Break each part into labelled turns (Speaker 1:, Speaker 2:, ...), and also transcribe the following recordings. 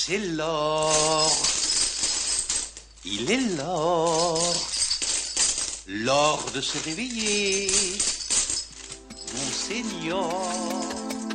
Speaker 1: C'est l'or, il est l'or, l'or de se réveiller, mon seigneur.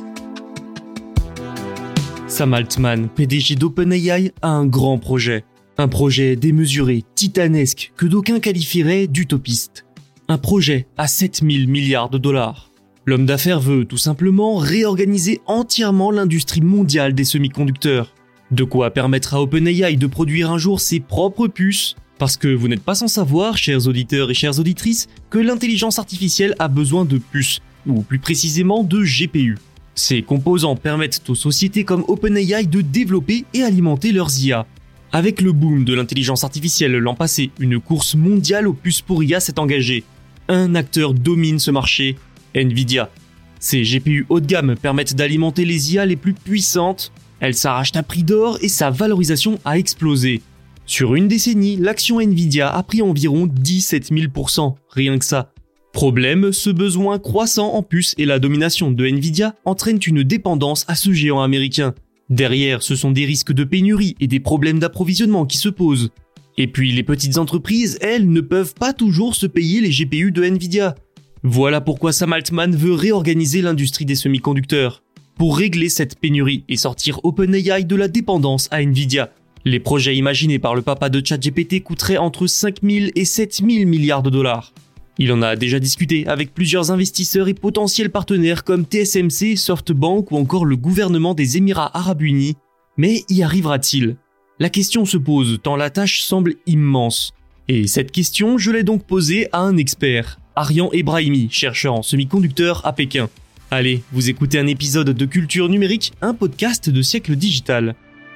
Speaker 2: Sam Altman, PDG d'OpenAI, a un grand projet. Un projet démesuré, titanesque, que d'aucuns qualifieraient d'utopiste. Un projet à 7 000 milliards de dollars. L'homme d'affaires veut tout simplement réorganiser entièrement l'industrie mondiale des semi-conducteurs. De quoi permettre à OpenAI de produire un jour ses propres puces. Parce que vous n'êtes pas sans savoir, chers auditeurs et chères auditrices, que l'intelligence artificielle a besoin de puces, ou plus précisément de GPU. Ces composants permettent aux sociétés comme OpenAI de développer et alimenter leurs IA. Avec le boom de l'intelligence artificielle l'an passé, une course mondiale aux puces pour IA s'est engagée. Un acteur domine ce marché, Nvidia. Ces GPU haut de gamme permettent d'alimenter les IA les plus puissantes. Elles s'arrachent à prix d'or et sa valorisation a explosé. Sur une décennie, l'action Nvidia a pris environ 17 000%, rien que ça. Problème, ce besoin croissant en puces et la domination de Nvidia entraînent une dépendance à ce géant américain. Derrière, ce sont des risques de pénurie et des problèmes d'approvisionnement qui se posent. Et puis les petites entreprises, elles, ne peuvent pas toujours se payer les GPU de Nvidia. Voilà pourquoi Sam Altman veut réorganiser l'industrie des semi-conducteurs. Pour régler cette pénurie et sortir OpenAI de la dépendance à Nvidia. Les projets imaginés par le papa de ChatGPT coûteraient entre 5 000 et 7 000 milliards de dollars. Il en a déjà discuté avec plusieurs investisseurs et potentiels partenaires comme TSMC, SoftBank ou encore le gouvernement des Émirats Arabes Unis. Mais y arrivera-t-il ? La question se pose tant la tâche semble immense. Et cette question, je l'ai donc posée à un expert, Aryan Ebrahimi, chercheur en semi-conducteurs à Pékin. Allez, vous écoutez un épisode de Culture Numérique, un podcast de Siècle Digital.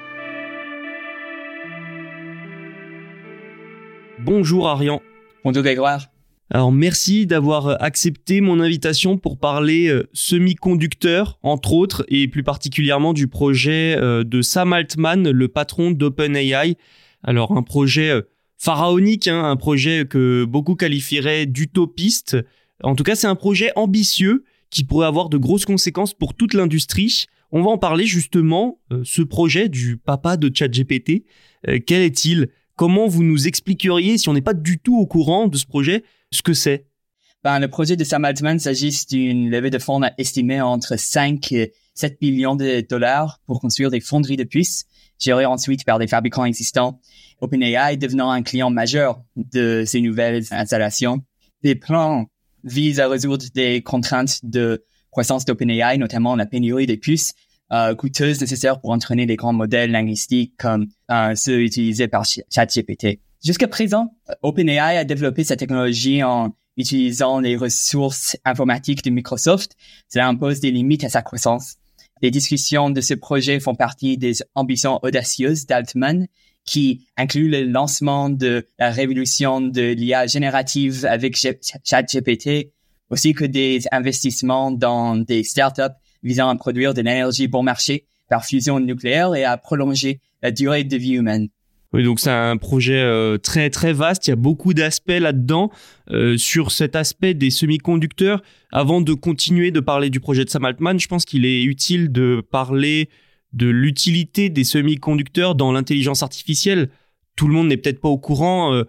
Speaker 2: Bonjour Aryan.
Speaker 3: Bonjour Grégoire.
Speaker 2: Alors merci d'avoir accepté mon invitation pour parler semi-conducteurs, entre autres, et plus particulièrement du projet de Sam Altman, le patron d'OpenAI. Alors un projet pharaonique, un projet que beaucoup qualifieraient d'utopiste. En tout cas, c'est un projet ambitieux qui pourrait avoir de grosses conséquences pour toute l'industrie. On va en parler justement, ce projet du papa de ChatGPT. Quel est-il ? Comment vous nous expliqueriez, si on n'est pas du tout au courant de ce projet, ce que c'est?
Speaker 3: Le projet de Sam Altman s'agit d'une levée de fonds estimée entre 5 et 7 millions de dollars pour construire des fonderies de puces, gérées ensuite par des fabricants existants. OpenAI devenant un client majeur de ces nouvelles installations. Les plans visent à résoudre des contraintes de croissance d'OpenAI, notamment la pénurie des puces coûteuses nécessaires pour entraîner les grands modèles linguistiques comme ceux utilisés par ChatGPT. Jusqu'à présent, OpenAI a développé sa technologie en utilisant les ressources informatiques de Microsoft. Cela impose des limites à sa croissance. Les discussions de ce projet font partie des ambitions audacieuses d'Altman, qui incluent le lancement de la révolution de l'IA générative avec ChatGPT, aussi que des investissements dans des startups visant à produire de l'énergie bon marché par fusion nucléaire et à prolonger la durée de vie humaine.
Speaker 2: Oui, donc c'est un projet très très vaste, il y a beaucoup d'aspects là-dedans. Sur cet aspect des semi-conducteurs, avant de continuer de parler du projet de Sam Altman, je pense qu'il est utile de parler de l'utilité des semi-conducteurs dans l'intelligence artificielle. Tout le monde n'est peut-être pas au courant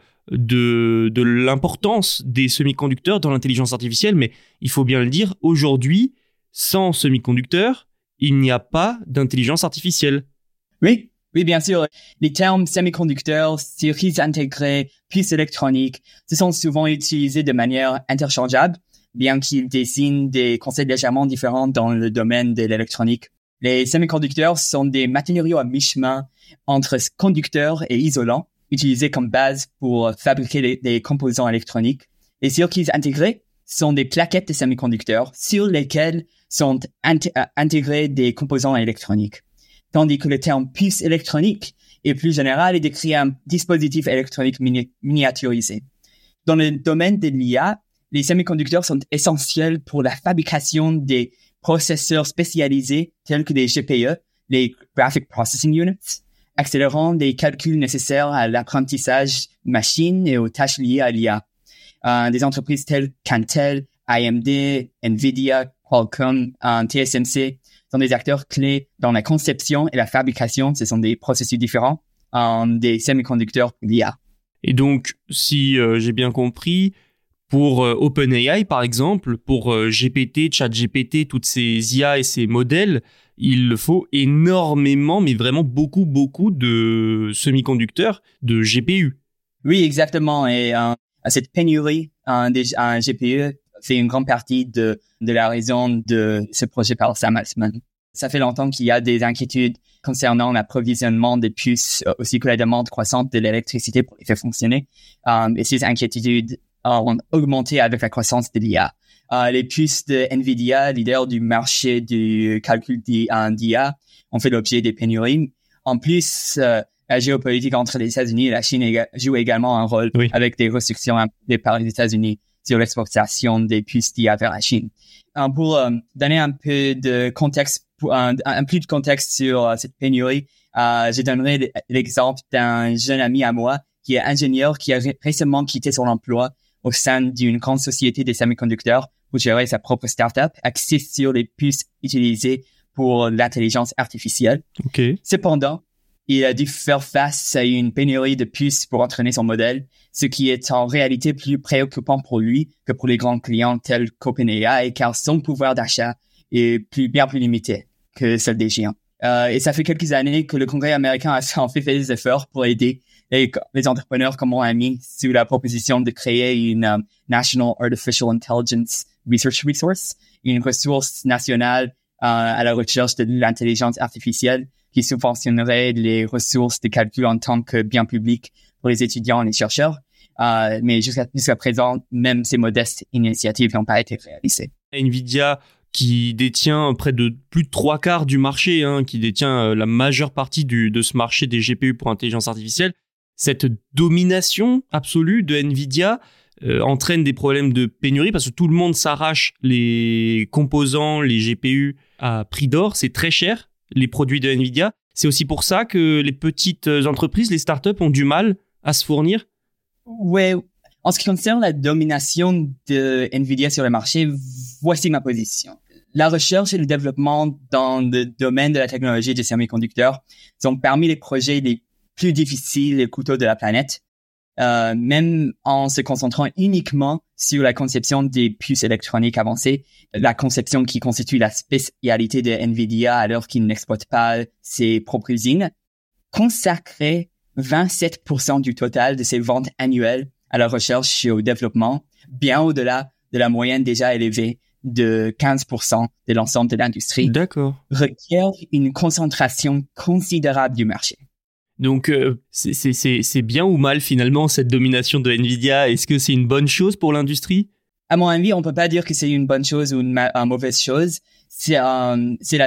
Speaker 2: de l'importance des semi-conducteurs dans l'intelligence artificielle, mais il faut bien le dire, aujourd'hui, sans semi-conducteurs, il n'y a pas d'intelligence artificielle.
Speaker 3: Oui, bien sûr. Les termes semi-conducteurs, circuits intégrés, puces électroniques, se sont souvent utilisés de manière interchangeable, bien qu'ils désignent des concepts légèrement différents dans le domaine de l'électronique. Les semi-conducteurs sont des matériaux à mi-chemin entre conducteurs et isolants, utilisés comme base pour fabriquer des composants électroniques. Les circuits intégrés sont des plaquettes de semi-conducteurs sur lesquelles sont intégrés des composants électroniques. Tandis que le terme puce électronique est plus général et décrit un dispositif électronique miniaturisé. Dans le domaine de l'IA, les semi-conducteurs sont essentiels pour la fabrication des processeurs spécialisés tels que les GPU, les Graphic Processing Units, accélérant les calculs nécessaires à l'apprentissage machine et aux tâches liées à l'IA. Des entreprises telles qu'Intel, AMD, Nvidia, Qualcomm, TSMC sont des acteurs clés dans la conception et la fabrication. Ce sont des processus différents des semi-conducteurs pour l'IA.
Speaker 2: Et donc, si j'ai bien compris, pour OpenAI, par exemple, pour GPT, ChatGPT, toutes ces IA et ces modèles, il faut énormément, mais vraiment beaucoup de semi-conducteurs, de GPU.
Speaker 3: Oui, exactement. Et cette pénurie des GPU, c'est une grande partie de la raison de ce projet par Sam Altman. Ça fait longtemps qu'il y a des inquiétudes concernant l'approvisionnement des puces, aussi que la demande croissante de l'électricité pour les faire fonctionner. Et ces inquiétudes ont augmenté avec la croissance de l'IA. Les puces de NVIDIA, leader du marché du calcul d'IA, ont fait l'objet des pénuries. En plus, la géopolitique entre les États-Unis et la Chine joue également un rôle avec des restrictions imposées par les États-Unis sur l'exportation des puces d'IA vers la Chine. Pour donner un peu de contexte, un plus de contexte sur cette pénurie, je donnerai l'exemple d'un jeune ami à moi qui est ingénieur, qui a récemment quitté son emploi au sein d'une grande société de semi-conducteurs pour gérer sa propre start-up, axée sur les puces utilisées pour l'intelligence artificielle.
Speaker 2: Okay.
Speaker 3: Cependant, il a dû faire face à une pénurie de puces pour entraîner son modèle, ce qui est en réalité plus préoccupant pour lui que pour les grands clients tels qu'OpenAI, car son pouvoir d'achat est bien plus limité que celle des géants. Et ça fait quelques années que le Congrès américain a en fait des efforts pour aider les entrepreneurs comme mon ami sous la proposition de créer une National Artificial Intelligence Research Resource, une ressource nationale à la recherche de l'intelligence artificielle qui subventionnerait les ressources de calcul en tant que bien public pour les étudiants et les chercheurs. Mais jusqu'à présent, même ces modestes initiatives n'ont pas été réalisées.
Speaker 2: NVIDIA, qui détient près de plus de 3/4 du marché, qui détient la majeure partie de ce marché des GPU pour intelligence artificielle, cette domination absolue de NVIDIA entraîne des problèmes de pénurie parce que tout le monde s'arrache les composants, les GPU à prix d'or, c'est très cher, les produits de NVIDIA. C'est aussi pour ça que les petites entreprises, les startups ont du mal à se fournir.
Speaker 3: Ouais. En ce qui concerne la domination de NVIDIA sur le marché, voici ma position. La recherche et le développement dans le domaine de la technologie des semi-conducteurs sont parmi les projets les plus difficiles et coûteux de la planète, même en se concentrant uniquement sur la conception des puces électroniques avancées, la conception qui constitue la spécialité de NVIDIA alors qu'il n'exploite pas ses propres usines, consacrer 27% du total de ses ventes annuelles à la recherche et au développement, bien au-delà de la moyenne déjà élevée de 15% de l'ensemble de l'industrie.
Speaker 2: D'accord.
Speaker 3: Requiert une concentration considérable du marché.
Speaker 2: Donc, c'est bien ou mal finalement cette domination de NVIDIA? Est-ce que c'est une bonne chose pour l'industrie?
Speaker 3: À mon avis, on peut pas dire que c'est une bonne chose ou une mauvaise chose. C'est la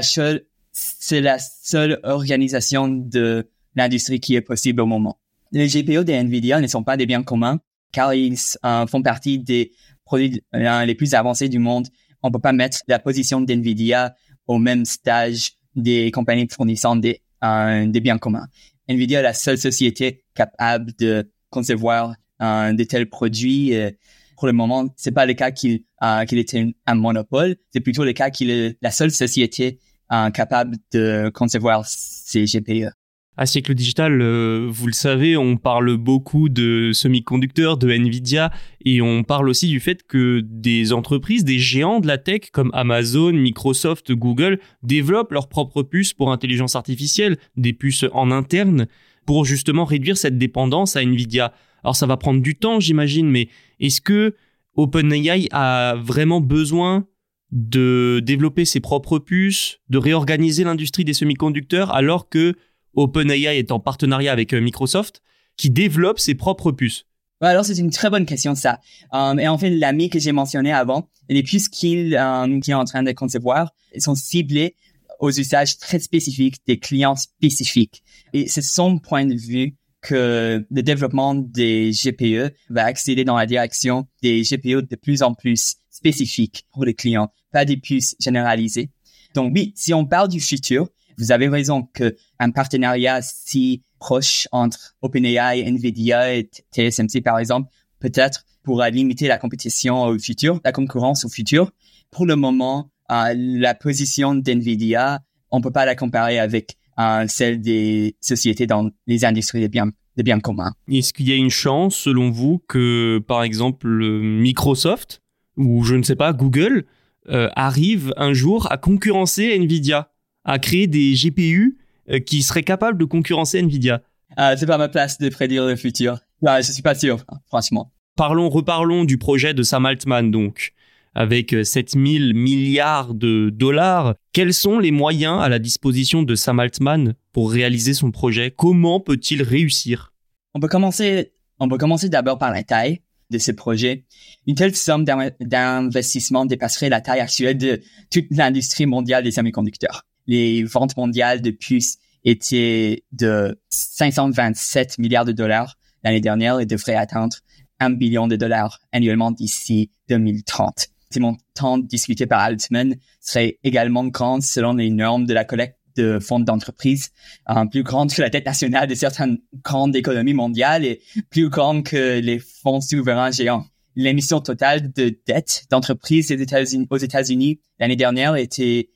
Speaker 3: seule organisation de l'industrie qui est possible au moment. Les GPU de NVIDIA ne sont pas des biens communs car ils font partie des produits les plus avancés du monde. On peut pas mettre la position d'NVIDIA au même stage des compagnies fournissant des biens communs. NVIDIA est la seule société capable de concevoir de tels produits. Pour le moment, c'est pas le cas qu'il était un monopole. C'est plutôt le cas qu'il est la seule société capable de concevoir ces GPU.
Speaker 2: À Siècle Digital, vous le savez, on parle beaucoup de semi-conducteurs, de NVIDIA, et on parle aussi du fait que des entreprises, des géants de la tech comme Amazon, Microsoft, Google, développent leurs propres puces pour intelligence artificielle, des puces en interne, pour justement réduire cette dépendance à NVIDIA. Alors ça va prendre du temps, j'imagine, mais est-ce que OpenAI a vraiment besoin de développer ses propres puces, de réorganiser l'industrie des semi-conducteurs, alors que OpenAI est en partenariat avec Microsoft, qui développe ses propres puces?
Speaker 3: Alors, c'est une très bonne question, ça. Et en fait, l'ami que j'ai mentionné avant, les puces qu'il est en train de concevoir sont ciblées aux usages très spécifiques des clients spécifiques. Et c'est son point de vue que le développement des GPU va accéder dans la direction des GPU de plus en plus spécifiques pour les clients, pas des puces généralisées. Donc oui, si on parle du futur, vous avez raison qu'un partenariat si proche entre OpenAI, NVIDIA et TSMC, par exemple, peut-être pourra limiter la compétition au futur, la concurrence au futur. Pour le moment, la position d'NVIDIA, on peut pas la comparer avec celle des sociétés dans les industries de biens communs.
Speaker 2: Est-ce qu'il y a une chance, selon vous, que, par exemple, Microsoft ou, je ne sais pas, Google arrive un jour à concurrencer NVIDIA, à créer des GPU qui seraient capables de concurrencer NVIDIA?
Speaker 3: C'est pas ma place de prédire le futur. Je suis pas sûr, franchement.
Speaker 2: Reparlons du projet de Sam Altman, donc. Avec 7000 milliards de dollars, quels sont les moyens à la disposition de Sam Altman pour réaliser son projet? Comment peut-il réussir?
Speaker 3: On peut commencer d'abord par la taille de ce projet. Une telle somme d'investissement dépasserait la taille actuelle de toute l'industrie mondiale des semi-conducteurs. Les ventes mondiales de puces étaient de 527 milliards de dollars l'année dernière et devraient atteindre 1 billion de dollars annuellement d'ici 2030. Ces montants discutés par Altman seraient également grands selon les normes de la collecte de fonds d'entreprise, plus grandes que la dette nationale de certaines grandes économies mondiales et plus grandes que les fonds souverains géants. L'émission totale de dette d'entreprise aux États-Unis l'année dernière était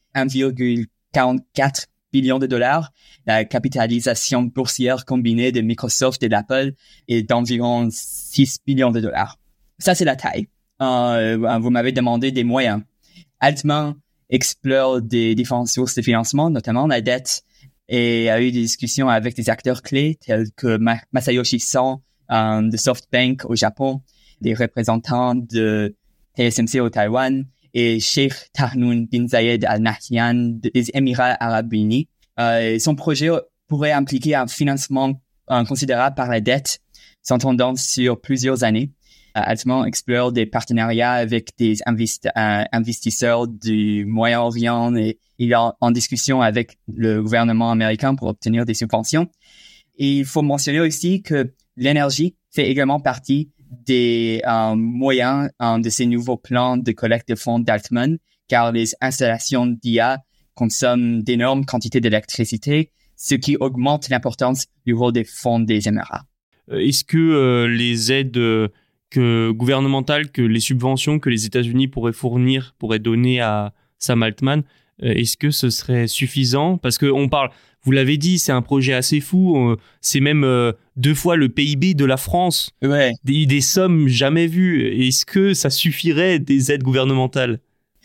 Speaker 3: 1,44 billion de dollars. La capitalisation boursière combinée de Microsoft et d'Apple est d'environ 6 billions de dollars. Ça, c'est la taille. Vous m'avez demandé des moyens. Altman explore des différentes sources de financement, notamment la dette, et a eu des discussions avec des acteurs clés tels que Masayoshi Son de SoftBank au Japon, des représentants de TSMC au Taïwan et Sheikh Tahnoun bin Zayed Al Nahyan des Émirats Arabes Unis. Son projet pourrait impliquer un financement considérable par la dette, s'entendant sur plusieurs années. Altman explore des partenariats avec des investisseurs du Moyen-Orient et il est en discussion avec le gouvernement américain pour obtenir des subventions. Et il faut mentionner aussi que l'énergie fait également partie des moyens de ces nouveaux plans de collecte de fonds d'Altman, car les installations d'IA consomment d'énormes quantités d'électricité, ce qui augmente l'importance du rôle des fonds des Émirats.
Speaker 2: Est-ce que les aides gouvernementales, que les subventions que les États-Unis pourraient donner à Sam Altman, est-ce que ce serait suffisant? Parce qu'on parle, vous l'avez dit, c'est un projet assez fou, c'est même 2 fois le PIB de la France,
Speaker 3: ouais.
Speaker 2: des sommes jamais vues. Est-ce que ça suffirait des aides gouvernementales?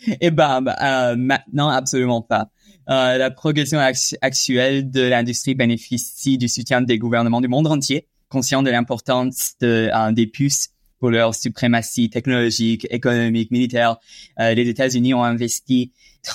Speaker 3: Maintenant, absolument pas. La progression actuelle de l'industrie bénéficie du soutien des gouvernements du monde entier, conscients de l'importance des puces pour leur suprématie technologique, économique, militaire. Les États-Unis ont investi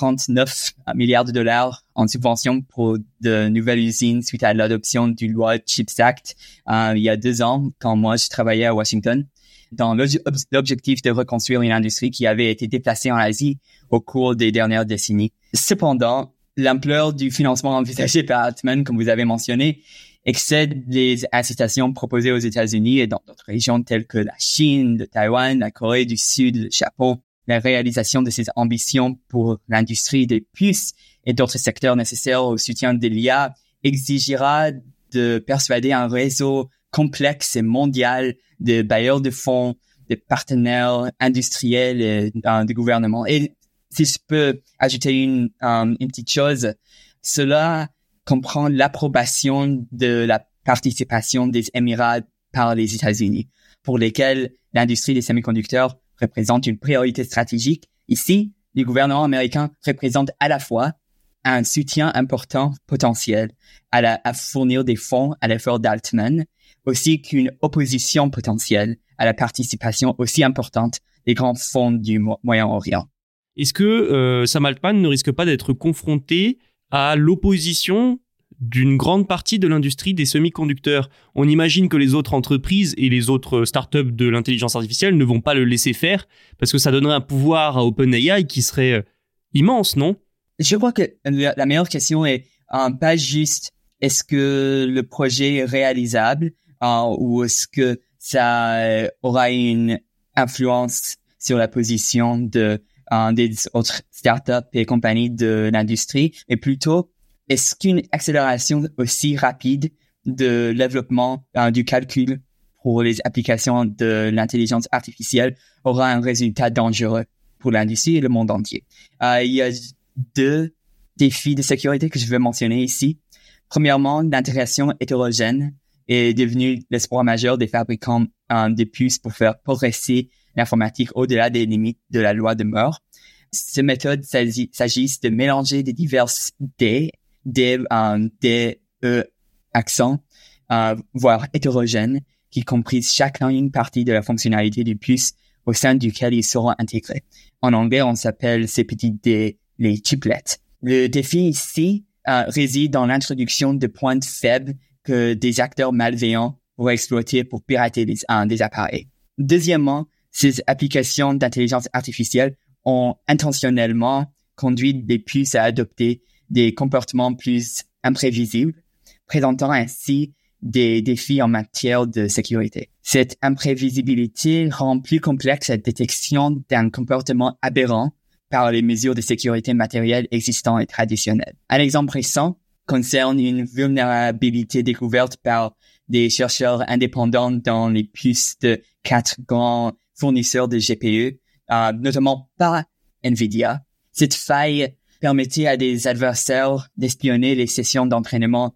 Speaker 3: 39 milliards de dollars en subventions pour de nouvelles usines suite à l'adoption du loi CHIPS Act il y a 2 ans, quand moi je travaillais à Washington, dans l'objectif de reconstruire une industrie qui avait été déplacée en Asie au cours des dernières décennies. Cependant, l'ampleur du financement envisagé par Altman, comme vous avez mentionné, excède les incitations proposées aux États-Unis et dans d'autres régions telles que la Chine, le Taïwan, la Corée du Sud, le Japon. La réalisation de ces ambitions pour l'industrie des puces et d'autres secteurs nécessaires au soutien de l'IA exigira de persuader un réseau complexe et mondial de bailleurs de fonds, de partenaires industriels et de gouvernements. Et si je peux ajouter une petite chose, cela comprend l'approbation de la participation des Émirats par les États-Unis, pour lesquels l'industrie des semi-conducteurs représente une priorité stratégique. Ici, le gouvernement américain représente à la fois un soutien important potentiel à fournir des fonds à l'effort d'Altman, aussi qu'une opposition potentielle à la participation aussi importante des grands fonds du Moyen-Orient.
Speaker 2: Est-ce que Sam Altman ne risque pas d'être confronté à l'opposition d'une grande partie de l'industrie des semi-conducteurs? On imagine que les autres entreprises et les autres startups de l'intelligence artificielle ne vont pas le laisser faire parce que ça donnerait un pouvoir à OpenAI qui serait immense, non?
Speaker 3: Je crois que la meilleure question est pas juste est-ce que le projet est réalisable ou est-ce que ça aura une influence sur la position des autres startups et compagnies de l'industrie, mais plutôt est-ce qu'une accélération aussi rapide de développement du calcul pour les applications de l'intelligence artificielle aura un résultat dangereux pour l'industrie et le monde entier. Il y a 2 défis de sécurité que je veux mentionner ici. Premièrement, l'intégration hétérogène est devenue l'espoir majeur des fabricants de puces pour faire progresser l'informatique au-delà des limites de la loi de Moore. Cette méthode s'agit de mélanger des diverses D, E, accents, voire hétérogènes, qui comprisent chacune partie de la fonctionnalité du puce au sein duquel ils seront intégrés. En anglais, on s'appelle ces petits D les chiplets. Le défi ici réside dans l'introduction de points faibles que des acteurs malveillants pourraient exploiter pour pirater des appareils. Deuxièmement, ces applications d'intelligence artificielle ont intentionnellement conduit les puces à adopter des comportements plus imprévisibles, présentant ainsi des défis en matière de sécurité. Cette imprévisibilité rend plus complexe la détection d'un comportement aberrant par les mesures de sécurité matérielles existantes et traditionnelles. Un exemple récent concerne une vulnérabilité découverte par des chercheurs indépendants dans les puces de 4 grands fournisseurs de GPU, notamment pas NVIDIA. Cette faille permettait à des adversaires d'espionner les sessions d'entraînement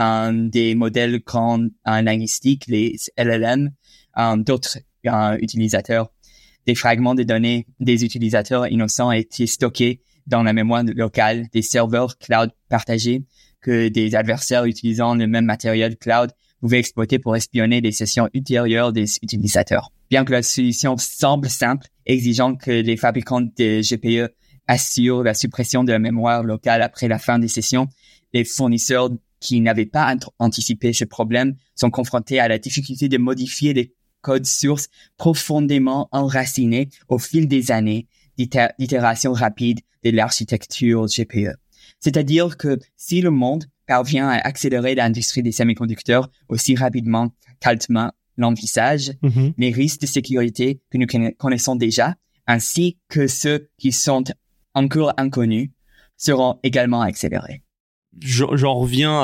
Speaker 3: des modèles grands linguistiques, les LLM, d'autres utilisateurs. Des fragments de données des utilisateurs innocents étaient stockés dans la mémoire locale des serveurs cloud partagés que des adversaires utilisant le même matériel cloud pouvaient exploiter pour espionner les sessions ultérieures des utilisateurs. Bien que la solution semble simple, exigeant que les fabricants de GPU assurent la suppression de la mémoire locale après la fin des sessions, les fournisseurs qui n'avaient pas anticipé ce problème sont confrontés à la difficulté de modifier les codes sources profondément enracinés au fil des années d'itération rapide de l'architecture GPU. C'est-à-dire que si le monde parvient à accélérer l'industrie des semi-conducteurs aussi rapidement qu'Altman l'envisage, les risques de sécurité que nous connaissons déjà, ainsi que ceux qui sont encore inconnus, seront également accélérés.
Speaker 2: J'en reviens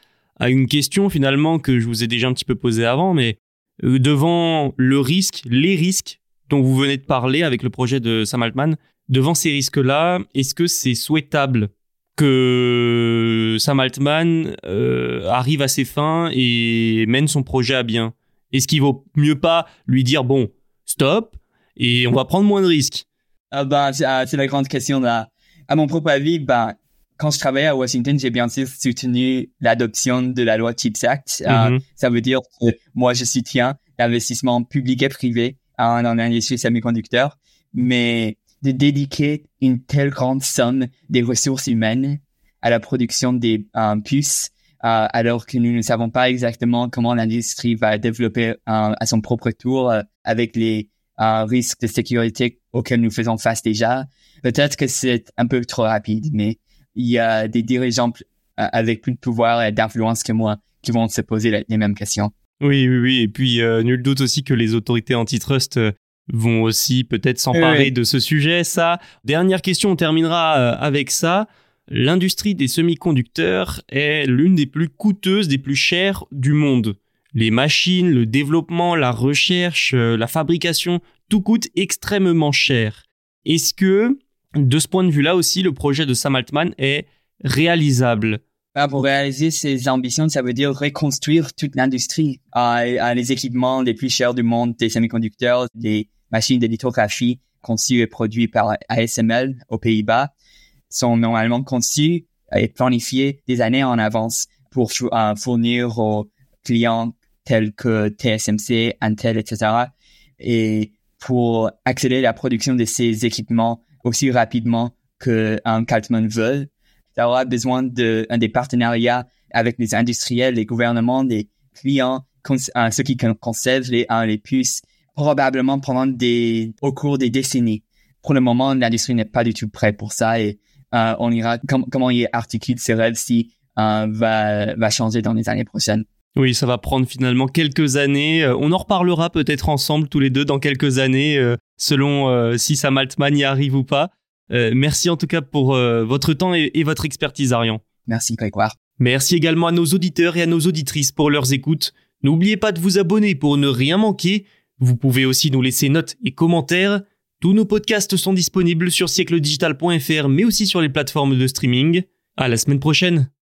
Speaker 2: à une question finalement que je vous ai déjà un petit peu posée avant, mais devant les risques dont vous venez de parler avec le projet de Sam Altman, devant ces risques-là, est-ce que c'est souhaitable que Sam Altman arrive à ses fins et mène son projet à bien? Est-ce qu'il vaut mieux pas lui dire bon, stop, et on va prendre moins de risques?
Speaker 3: C'est la grande question là. À mon propre avis, quand je travaillais à Washington, j'ai bien sûr soutenu l'adoption de la loi CHIPS Act. Ça veut dire que moi, je soutiens l'investissement public et privé dans l'industrie semi-conducteur, mais de dédier une telle grande somme des ressources humaines à la production des puces, alors que nous ne savons pas exactement comment l'industrie va développer à son propre tour avec les risques de sécurité auxquels nous faisons face déjà. Peut-être que c'est un peu trop rapide, mais il y a des dirigeants avec plus de pouvoir et d'influence que moi qui vont se poser les mêmes questions.
Speaker 2: Oui. Et puis, nul doute aussi que les autorités antitrust vont aussi peut-être s'emparer de ce sujet. Ça, dernière question, on terminera avec ça. L'industrie des semi-conducteurs est l'une des plus coûteuses, des plus chères du monde. Les machines, le développement, la recherche, la fabrication, tout coûte extrêmement cher. Est-ce que, de ce point de vue-là aussi, le projet de Sam Altman est réalisable?
Speaker 3: Pour réaliser ces ambitions, ça veut dire reconstruire toute l'industrie. Les équipements les plus chers du monde des semi-conducteurs, les machines de lithographie conçues et produites par ASML aux Pays-Bas, sont normalement conçues et planifiées des années en avance pour fournir aux clients tels que TSMC, Intel, etc. Et pour accélérer la production de ces équipements aussi rapidement que qu'Altman veut, ça aura besoin des partenariats avec les industriels, les gouvernements, les clients, ceux qui conçoivent les puces, probablement au cours des décennies. Pour le moment, l'industrie n'est pas du tout prête pour ça et on ira comment il articule ses rêves si va changer dans les années prochaines.
Speaker 2: Oui, ça va prendre finalement quelques années. On en reparlera peut-être ensemble tous les deux dans quelques années, selon si Sam Altman y arrive ou pas. Merci en tout cas pour votre temps et votre expertise, Arian.
Speaker 3: Merci, Grégoire.
Speaker 2: Merci également à nos auditeurs et à nos auditrices pour leurs écoutes. N'oubliez pas de vous abonner pour ne rien manquer. Vous pouvez aussi nous laisser notes et commentaires. Tous nos podcasts sont disponibles sur siècledigital.fr mais aussi sur les plateformes de streaming. À la semaine prochaine.